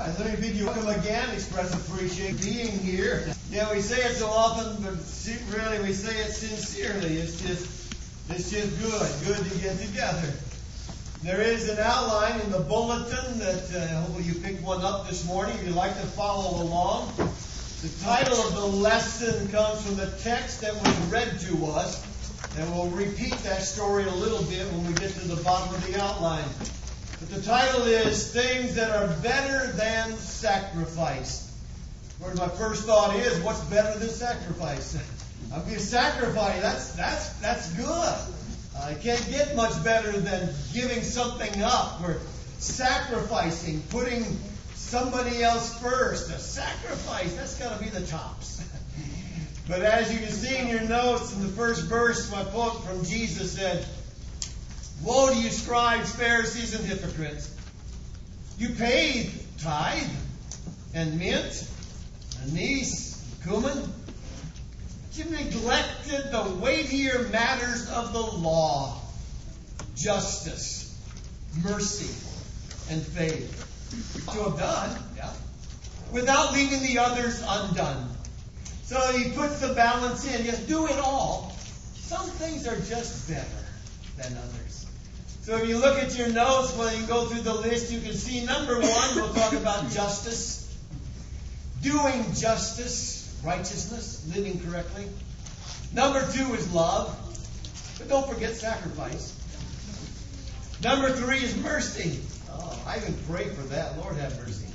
right, let me bid you welcome again. Express appreciation being here. Yeah, we say it so often, but really we say it sincerely. It's just good to get together. There is an outline in the bulletin that hopefully you picked one up this morning if you'd like to follow along. The title of the lesson comes from the text that was read to us, and we'll repeat that story a little bit when we get to the bottom of the outline. But the title is Things That Are Better Than Sacrifice. Where my first thought is, what's better than sacrifice? I mean, sacrifice, that's good. I can't get much better than giving something up or sacrificing, putting somebody else first. A sacrifice, that's got to be the tops. But as you can see in your notes, in the first verse, my quote from Jesus said, "Woe to you, scribes, Pharisees, and hypocrites! You paid tithe and mint, anise, cumin, but you neglected the weightier matters of the law, justice, mercy, and faith. To have done, without leaving the others undone." So he puts the balance in. Yes, do it all. Some things are just better than others. So if you look at your notes, when you go through the list, you can see number one, we'll talk about justice. Doing justice, righteousness, living correctly. Number two is love. But don't forget sacrifice. Number three is mercy. Oh, I even pray for that. Lord have mercy.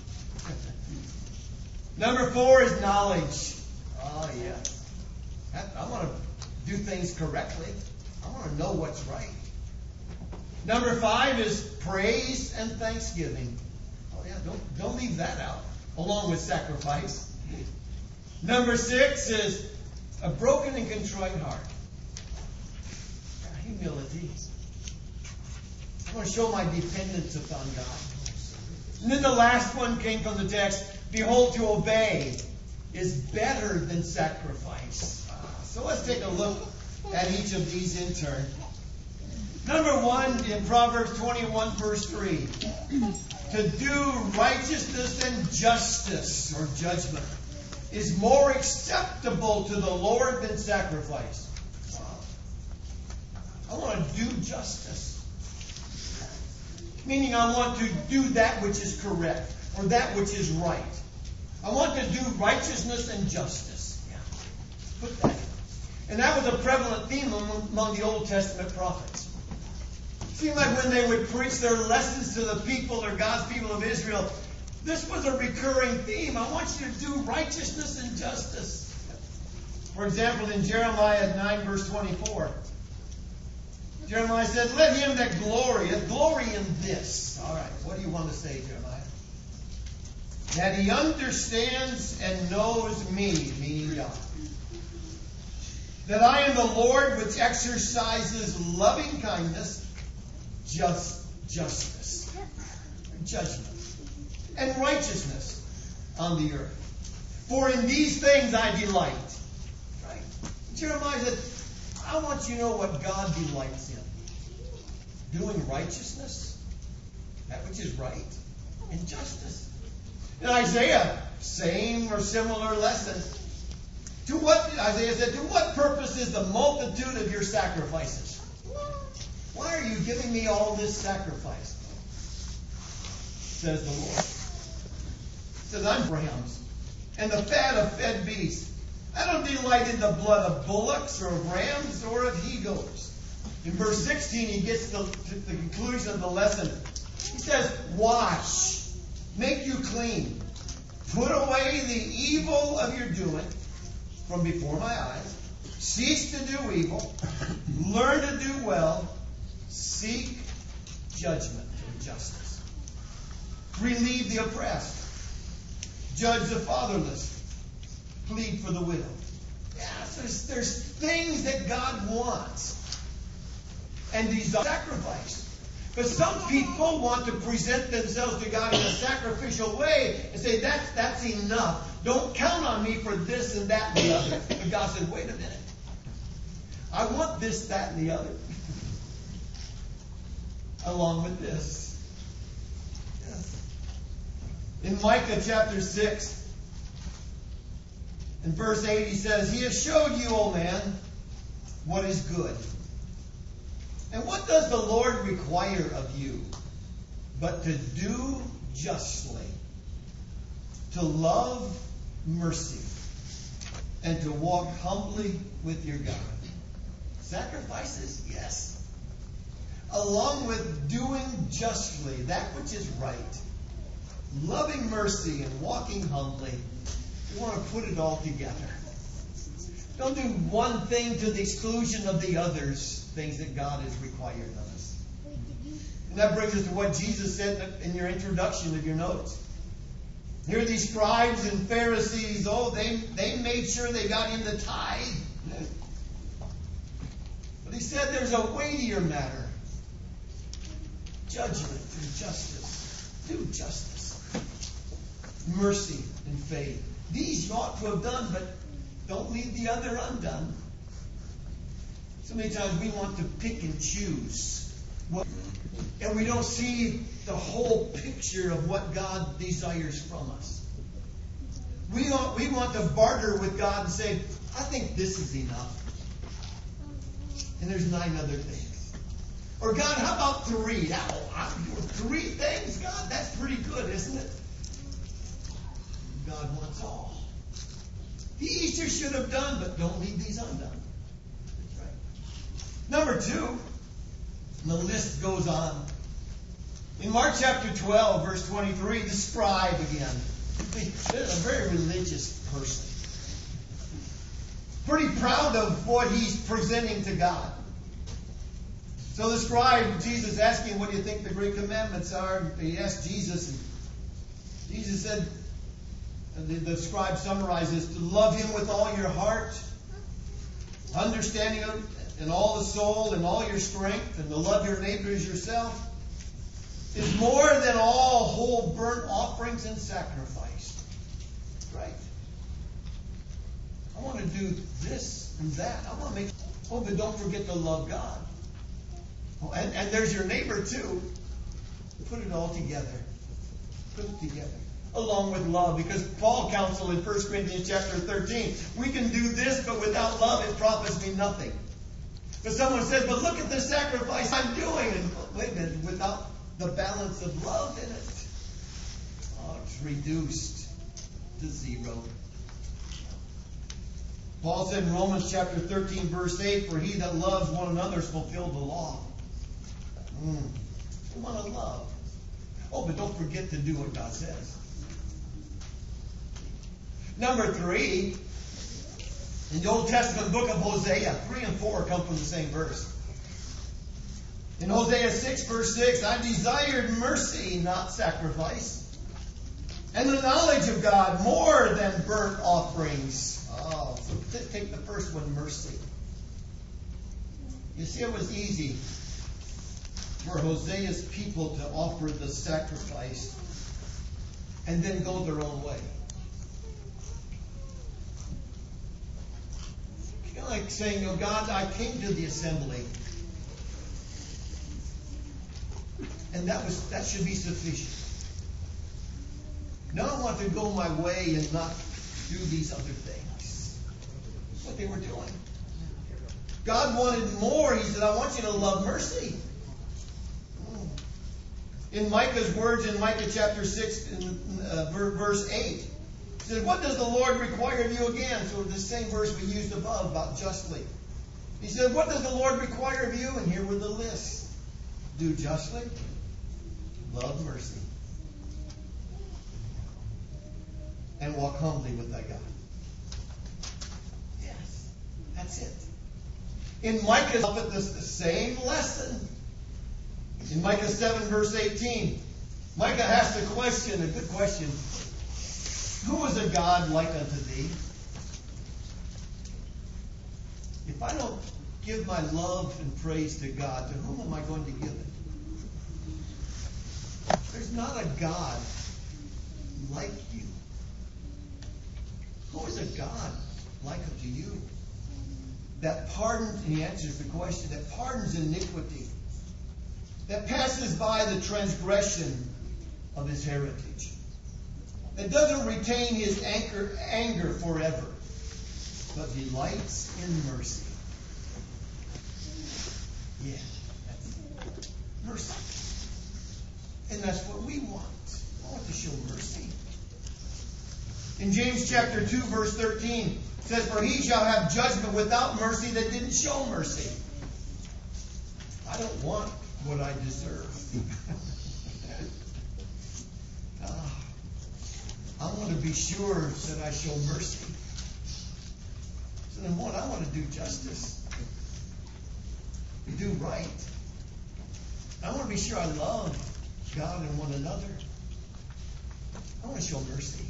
Number four is knowledge. Oh, yeah. I want to do things correctly. I want to know what's right. Number five is praise and thanksgiving. Oh, yeah, don't leave that out, along with sacrifice. Number six is a broken and contrite heart. Humility. I want to show my dependence upon God. And then the last one came from the text. Behold, to obey is better than sacrifice. So let's take a look at each of these in turn. Number one, in Proverbs 21, verse 3. To do righteousness and justice, or judgment, is more acceptable to the Lord than sacrifice. I want to do justice. Meaning I want to do that which is correct, or that which is right. I want to do righteousness and justice. Put that. And that was a prevalent theme among the Old Testament prophets. It seemed like when they would preach their lessons to the people or God's people of Israel, this was a recurring theme. I want you to do righteousness and justice. For example, in Jeremiah 9, verse 24, Jeremiah said, "Let him that glorieth glory in this." All right, what do you want to say, Jeremiah? "That he understands and knows me," meaning God. "That I am the Lord which exercises loving kindness, justice, judgment, and righteousness on the earth. For in these things I delight." Right? Jeremiah said, I want you to know what God delights in. Doing righteousness, that which is right, and justice. In Isaiah, same or similar lesson. Isaiah said, "To what purpose is the multitude of your sacrifices? Why are you giving me all this sacrifice?" Says the Lord. He says, "I'm rams, and the fat of fed beasts. I don't delight in the blood of bullocks or of rams or of he-goats." In verse 16, he gets to the conclusion of the lesson. He says, "Wash, make you clean, put away the evil of your doing from before my eyes. Cease to do evil, learn to do well, seek judgment or justice. Relieve the oppressed, judge the fatherless, plead for the widow." Yes, there's things that God wants and desires sacrifice. But some people want to present themselves to God in a sacrificial way and say, that's enough. Don't count on me for this and that and the other. But God said, wait a minute. I want this, that, and the other. Along with this. Yes. In Micah chapter 6, in verse 8, he says, He has showed you, O man, what is good. And what does the Lord require of you? But to do justly, to love mercy, and to walk humbly with your God. Sacrifices, yes. Along with doing justly that which is right, loving mercy and walking humbly, we want to put it all together. Don't do one thing to the exclusion of the others, things that God has required of us. And that brings us to what Jesus said in your introduction of your notes. Here are these scribes and Pharisees, they made sure they got in the tithe. But he said there's a weightier matter. Judgment and justice. Do justice. Mercy and faith. These you ought to have done, but don't leave the other undone. So many times we want to pick and choose. And we don't see the whole picture of what God desires from us. We want to barter with God and say, I think this is enough. And there's 9 other things. Or God, how about 3? I'm doing 3 things? God, that's pretty good, isn't it? God wants all. He Easter should have done, but don't leave these undone. That's right. Number 2, the list goes on. In Mark chapter 12, verse 23, the scribe again. He's a very religious person. Pretty proud of what he's presenting to God. So the scribe, Jesus asked him, what do you think the great commandments are? He asked Jesus, and Jesus said, the scribe summarizes, to love him with all your heart, understanding him in all the soul and all your strength, and to love your neighbor as yourself, is more than all whole burnt offerings and sacrifice. Right? I want to do this and that. I want to make... Oh, but don't forget to love God. Oh, and there's your neighbor too. Put it all together. Put it together. Along with love. Because Paul counseled in 1 Corinthians chapter 13, we can do this, but without love it profits me nothing. But someone says, but look at the sacrifice I'm doing. And wait a minute, without the balance of love in it, it's reduced to 0. Paul said in Romans chapter 13, verse 8, for he that loves one another has fulfilled the law. We want to love. Oh, but don't forget to do what God says. Number 3, in the Old Testament book of Hosea, 3 and 4 come from the same verse. In Hosea 6, verse 6, I desired mercy, not sacrifice, and the knowledge of God more than burnt offerings. Oh, so take the first one, mercy. You see, it was easy for Hosea's people to offer the sacrifice and then go their own way. Kind of like saying, oh God, I came to the assembly. And that should be sufficient. Now I want to go my way and not do these other things. That's what they were doing. God wanted more. He said, I want you to love mercy. In Micah's words in Micah chapter 6, verse 8, he said, what does the Lord require of you again? So the same verse we used above about justly. He said, what does the Lord require of you? And here were the lists. Do justly. Love mercy. And walk humbly with thy God. Yes, that's it. In Micah, the same lesson. In Micah 7, verse 18, Micah asked a question, a good question. Who is a God like unto thee? If I don't give my love and praise to God, to whom am I going to give it? There's not a God like you. Who is a God like unto you? That pardons, and he answers the question, that pardons iniquity, that passes by the transgression of his heritage. that doesn't retain his anger forever, but delights in mercy. Yeah, that's mercy. And that's what we want. I want to show mercy. In James chapter 2, verse 13, it says, "For he shall have judgment without mercy that didn't show mercy." I don't want what I deserve. I want to be sure that I show mercy. So then what? I want to do justice. Do right. I want to be sure I love God and one another. I want to show mercy.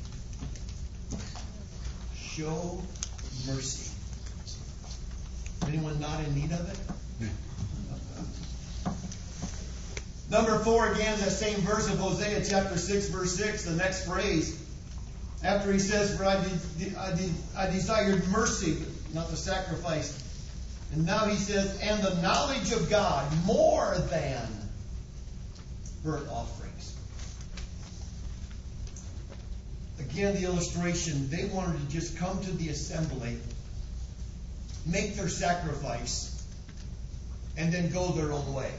Show mercy. Anyone not in need of it? Number 4, again, that same verse of Hosea chapter 6, verse 6, the next phrase. After he says, "For I desired mercy, not the sacrifice." And now he says, "and the knowledge of God more than burnt offerings." Again, the illustration, they wanted to just come to the assembly, make their sacrifice, and then go their own way.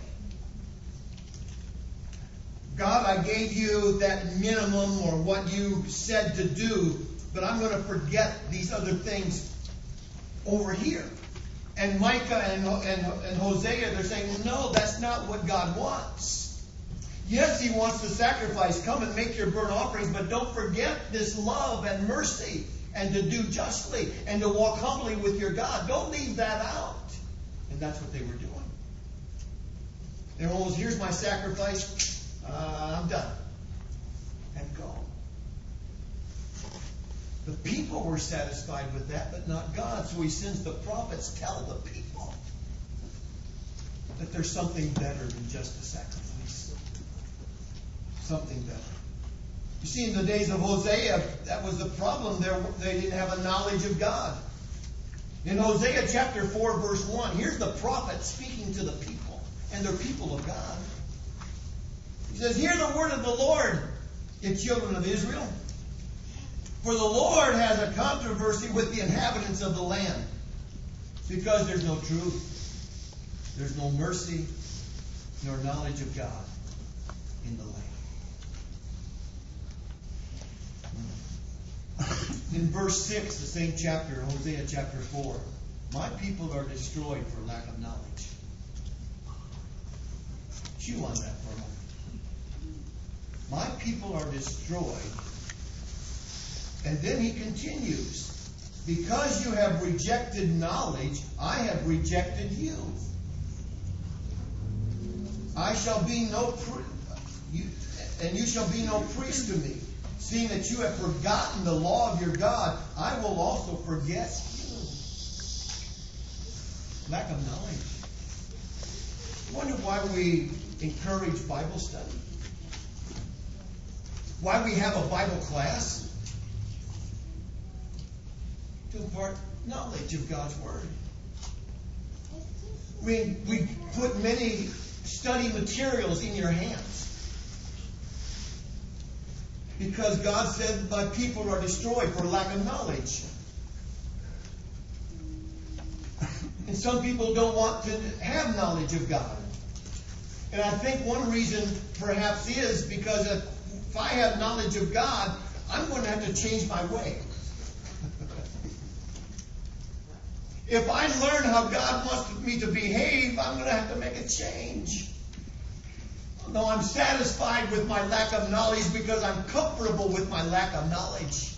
God, I gave you that minimum or what you said to do, but I'm going to forget these other things over here. And Micah and Hosea, they're saying, no, that's not what God wants. Yes, he wants the sacrifice. Come and make your burnt offerings, but don't forget this love and mercy and to do justly and to walk humbly with your God. Don't leave that out. And that's what they were doing. They were almost, here's my sacrifice. I'm done. And go. The people were satisfied with that, but not God. So he sends the prophets tell the people that there's something better than just a sacrifice. Something better. You see, in the days of Hosea, that was the problem. They didn't have a knowledge of God. In Hosea chapter 4, verse 1, here's the prophet speaking to the people, and they're people of God. He says, "Hear the word of the Lord, ye children of Israel. For the Lord has a controversy with the inhabitants of the land, because there's no truth, there's no mercy, nor knowledge of God in the land." In verse 6, the same chapter, Hosea chapter 4, "My people are destroyed for lack of knowledge." Chew on that for a moment. My people are destroyed. And then he continues, "Because you have rejected knowledge, I have rejected you. I shall be no and you shall be no priest to me. Seeing that you have forgotten the law of your God, I will also forget you." Lack of knowledge. I wonder why we encourage Bible study. Why we have a Bible class? To impart knowledge of God's Word. We put many study materials in your hands. Because God said, "My people are destroyed for lack of knowledge." And some people don't want to have knowledge of God. And I think one reason perhaps is because if I have knowledge of God, I'm going to have to change my way. If I learn how God wants me to behave, I'm going to have to make a change. No, I'm satisfied with my lack of knowledge because I'm comfortable with my lack of knowledge.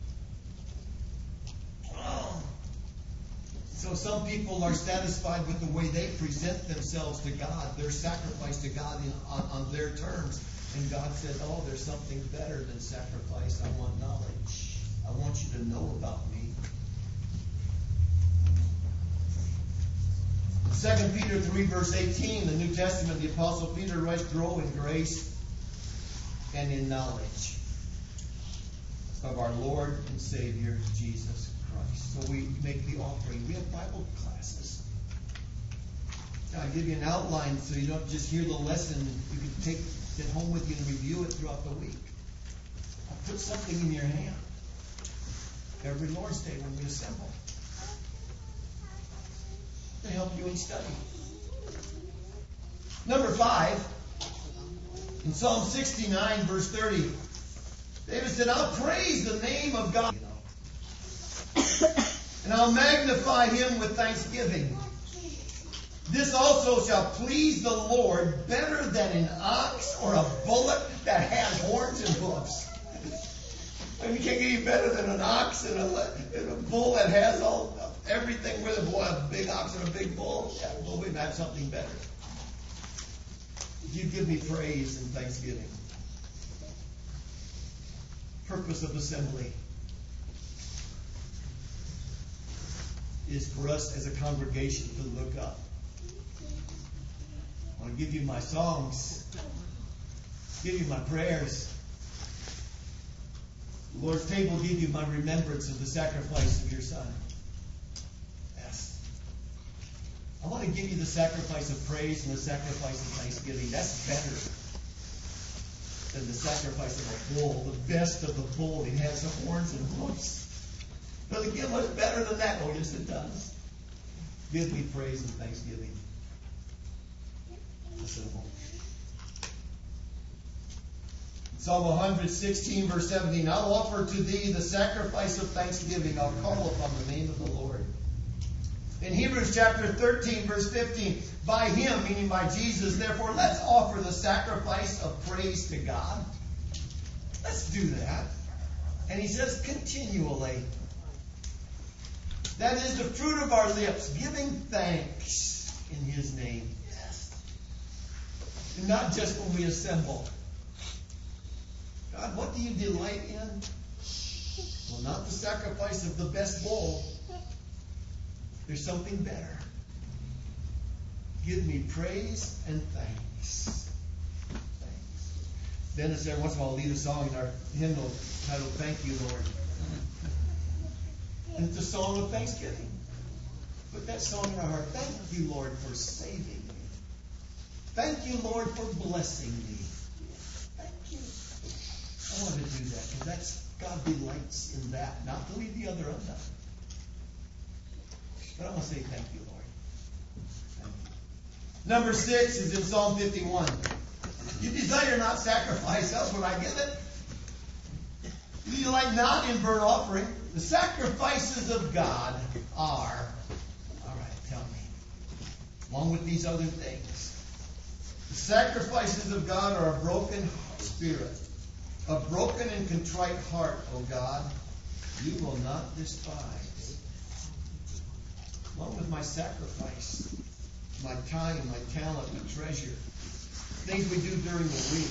Oh. So some people are satisfied with the way they present themselves to God, their sacrifice to God on their terms. And God said, "Oh, there's something better than sacrifice. I want knowledge. I want you to know about me." 2 Peter 3, verse 18, the New Testament, the Apostle Peter writes, "Grow in grace and in knowledge of our Lord and Savior, Jesus Christ." So we make the offering. We have Bible classes. I give you an outline so you don't just hear the lesson. You can take it home with you and review it throughout the week. I put something in your hand every Lord's Day when we assemble to help you in study. Number 5, in Psalm 69, verse 30, David said, I'll praise the name of God, and I'll magnify him with thanksgiving. This also shall please the Lord better than an ox or a bullock that has horns and hoofs. And you can't get any better than an ox and a bull that has everything with it. Boy, a big ox and a big bull. Yeah, well, we've had something better. You give me praise and thanksgiving. Purpose of assembly is for us as a congregation to look up. I want to give you my songs, give you my prayers. The Lord's table give you my remembrance of the sacrifice of your Son. Yes. I want to give you the sacrifice of praise and the sacrifice of thanksgiving. That's better than the sacrifice of a bull, the best of the bull. It has the horns and hoofs. Does it get much better than that? Oh, yes, it does. Give me praise and thanksgiving. Psalm 116, verse 17. I'll offer to thee the sacrifice of thanksgiving. I'll call upon the name of the Lord. In Hebrews chapter 13, verse 15. By him, meaning by Jesus, therefore, let's offer the sacrifice of praise to God. Let's do that. And he says continually. That is the fruit of our lips, giving thanks in his name. Yes. And not just when we assemble. God, what do you delight in? Well, not the sacrifice of the best bull. There's something better. Give me praise and thanks. Thanks. Dennis, every once in a while, will lead a song in our hymnal titled, Thank You, Lord. And it's a song of thanksgiving. Put that song in our heart. Thank you, Lord, for saving me. Thank you, Lord, for blessing me. Thank you. I want to do that because that's God delights in that, not to leave the other undone. But I want to say thank you, Lord. Thank you. Number 6 is in Psalm 51. You desire not sacrifice, else would I give it. You delight not in burnt offering. The sacrifices of God are, all right, tell me, along with these other things. The sacrifices of God are a broken spirit, a broken and contrite heart, O God, you will not despise. Along with my sacrifice, my time, my talent, my treasure, things we do during the week,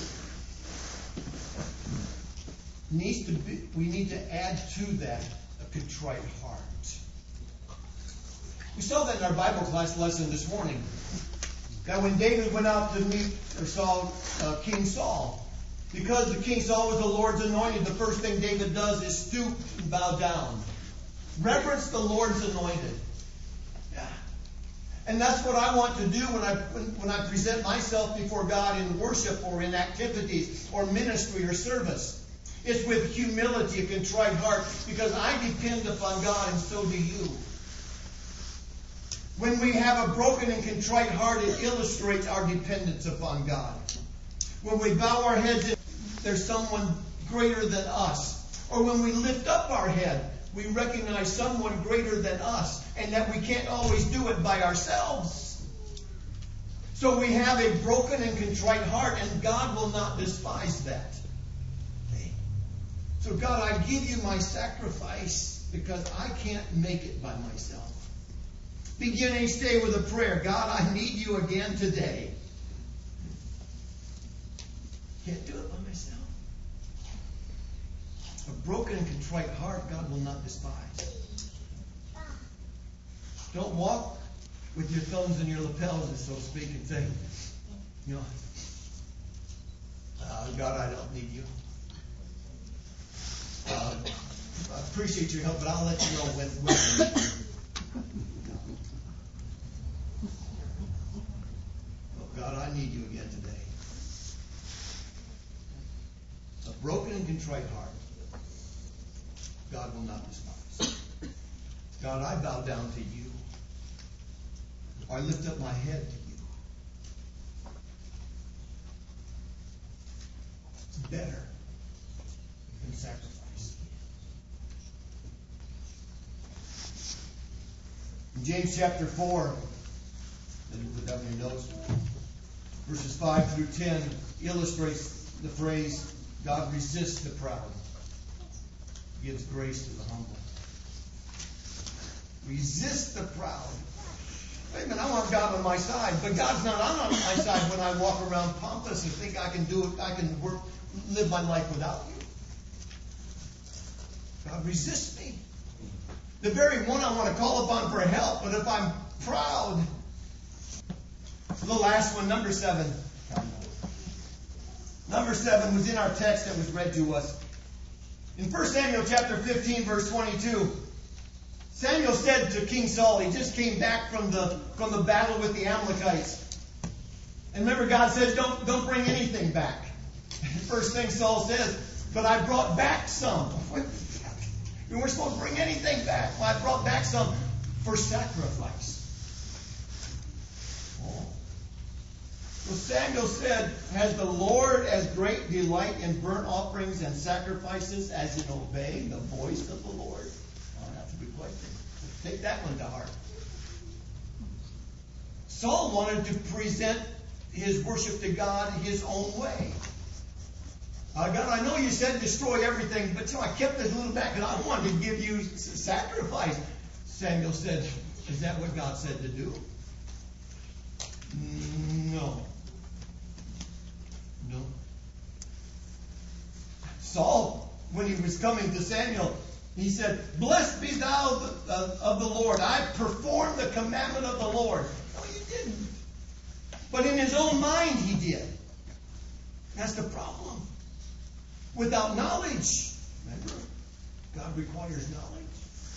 we need to add to that a contrite heart. We saw that in our Bible class lesson this morning. That when David went out to meet or saw King Saul, because the King Saul was the Lord's anointed, the first thing David does is stoop and bow down. Reverence the Lord's anointed. Yeah. And that's what I want to do when I present myself before God in worship or in activities or ministry or service. It's with humility, a contrite heart, because I depend upon God and so do you. When we have a broken and contrite heart, it illustrates our dependence upon God. When we bow our heads, there's someone greater than us. Or when we lift up our head, we recognize someone greater than us and that we can't always do it by ourselves. So we have a broken and contrite heart, and God will not despise that. So God, I give you my sacrifice because I can't make it by myself. Begin each day with a prayer. God, I need you again today. Can't do it by myself. A broken and contrite heart, God will not despise. Don't walk with your thumbs in your lapels, so to speak, and say, God, I don't need you. I appreciate your help, but I'll let you know when God, I need you again today. A broken and contrite heart, God will not despise. God, I bow down to you. I lift up my head to you. It's better than sacrifice. In James chapter 4, and you put that in your notes, verses 5 through 10 illustrates the phrase, God resists the proud, gives grace to the humble. Resist the proud. Wait a minute, I want God on my side, but God's not on my side when I walk around pompous and think I can do it, I can live my life without you. God resists me. The very one I want to call upon for help, but if I'm proud. The last one, number 7. Number 7 was in our text that was read to us. In 1 Samuel chapter 15, verse 22, Samuel said to King Saul, he just came back from the battle with the Amalekites. And remember, God says, don't bring anything back. And first thing Saul says, but I brought back some. We weren't supposed to bring anything back. Well, I brought back some for sacrifice. So Samuel said, has the Lord as great delight in burnt offerings and sacrifices as in obeying the voice of the Lord? Oh, that's a good question. Take that one to heart. Saul wanted to present his worship to God his own way. God, I know you said destroy everything, but I kept this a little back because I wanted to give you sacrifice. Samuel said, is that what God said to do? No. Saul, when he was coming to Samuel, he said, blessed be thou of the Lord. I performed the commandment of the Lord. No, you didn't. But in his own mind he did. That's the problem. Without knowledge. Remember, God requires knowledge.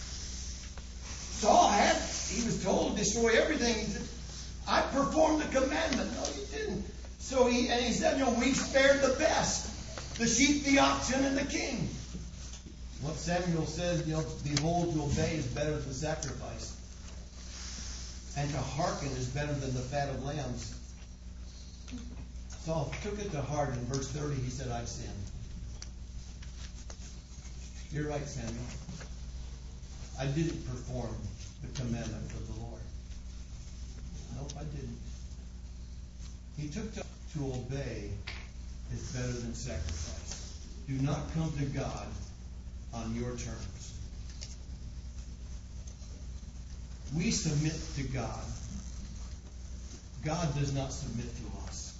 Saul he was told to destroy everything. He said, I performed the commandment. No, you didn't. So he said, we spared the best. The sheep, the oxen, and the king. What Samuel says, behold, to obey is better than sacrifice. And to hearken is better than the fat of lambs. Saul took it to heart. In verse 30, he said, I've sinned. You're right, Samuel. I didn't perform the commandment of the Lord. Nope, I didn't. He took to obey is better than sacrifice. Do not come to God on your terms. We submit to God. God does not submit to us.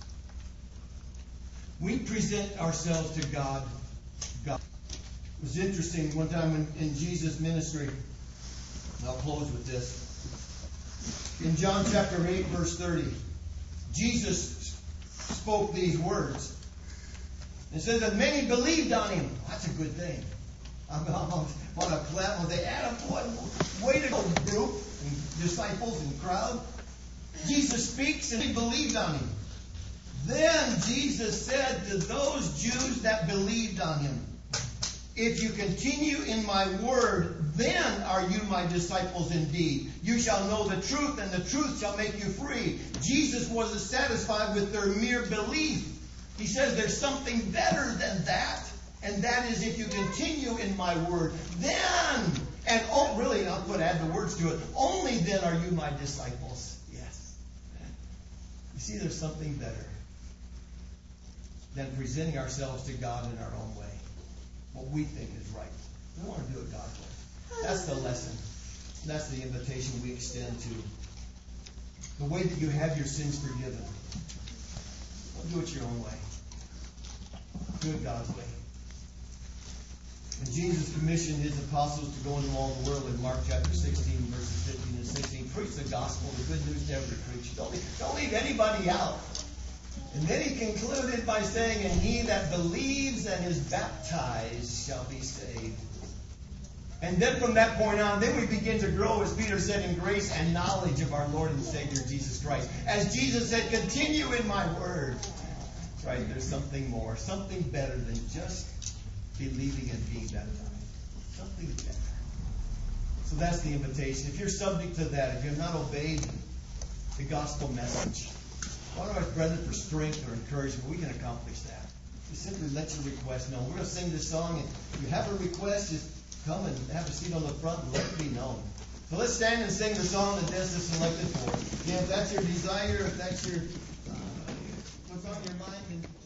We present ourselves to God. God. It was interesting one time in Jesus' ministry, and I'll close with this. In John chapter 8, verse 30, Jesus spoke these words. It says that many believed on him. That's a good thing. I'm on a clap. They add up one way to go, group, and disciples and crowd. Jesus speaks and they believed on him. Then Jesus said to those Jews that believed on him, if you continue in my word, then are you my disciples indeed. You shall know the truth, and the truth shall make you free. Jesus wasn't satisfied with their mere belief. He says there's something better than that, and that is if you continue in my word, then, and really, I'll add the words to it, only then are you my disciples. Yes. You see, there's something better than presenting ourselves to God in our own way. What we think is right. We want to do it God's way. That's the lesson. That's the invitation we extend to. The way that you have your sins forgiven. Don't do it your own way. Do it God's way. And Jesus commissioned his apostles to go into all the world in Mark chapter 16, verses 15 and 16. Preach the gospel, the good news to every creature. Don't leave anybody out. And then he concluded by saying, and he that believes and is baptized shall be saved. And then from that point on, then we begin to grow, as Peter said, in grace and knowledge of our Lord and Savior Jesus Christ. As Jesus said, continue in my word. Right, there's something more, something better than just believing and being baptized. Something better. So that's the invitation. If you're subject to that, if you have not obeyed the gospel message, why don't I ask brethren for strength or encouragement? We can accomplish that. Just simply let your request known. We're going to sing this song, and if you have a request, just come and have a seat on the front and let it be known. So let's stand and sing the song that Des has selected for. Again, if that's your desire, if that's your what's on your mind, then